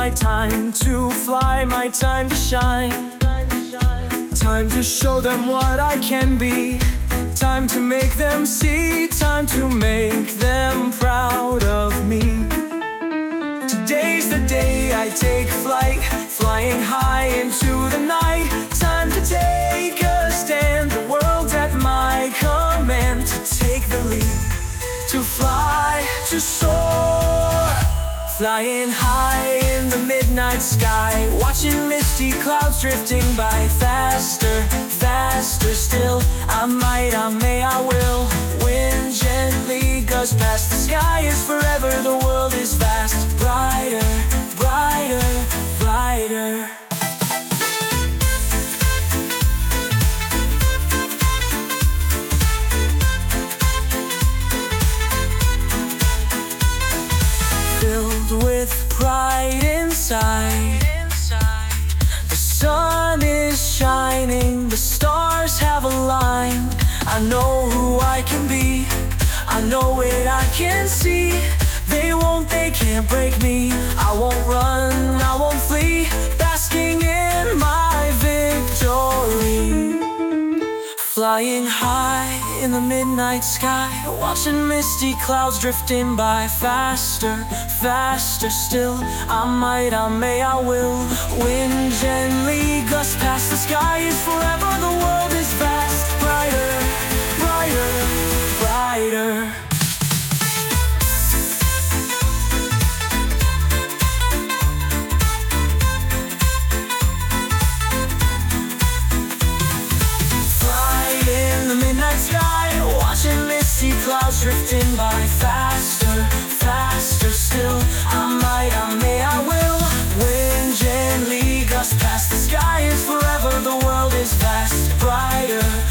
my time to fly, my time to shine. Time to show them what I can be. Time to make them see. Time to make them proud of me. Today's the day I take flight, flying high into the night. Time to take a stand, the world's at my command. To take the lead, to fly, to soar. Flying high in the midnight sky, watching misty clouds drifting by. Faster, faster still, I might, I may, I will. Wind gently gusts past, the sky is forever, the world is vast. Brighter, brighter, brighter. Filled with pride inside, the sun is shining, the stars have aligned. I know who I can be, I know it, I can see. They won't, they can't break me. I won't run, I won't flee, basking in my victory. Flying high in the midnight sky, watching misty clouds drifting by. Faster, faster still, I might, I may, I will. Wind gently gusts past, the sky is forever, the world is vast. Brighter, brighter, brighter. Watching misty clouds drifting by. Faster, faster still, I might, I may, I will. Wind gently gusts past, the sky is forever, the world is vast. Brighter,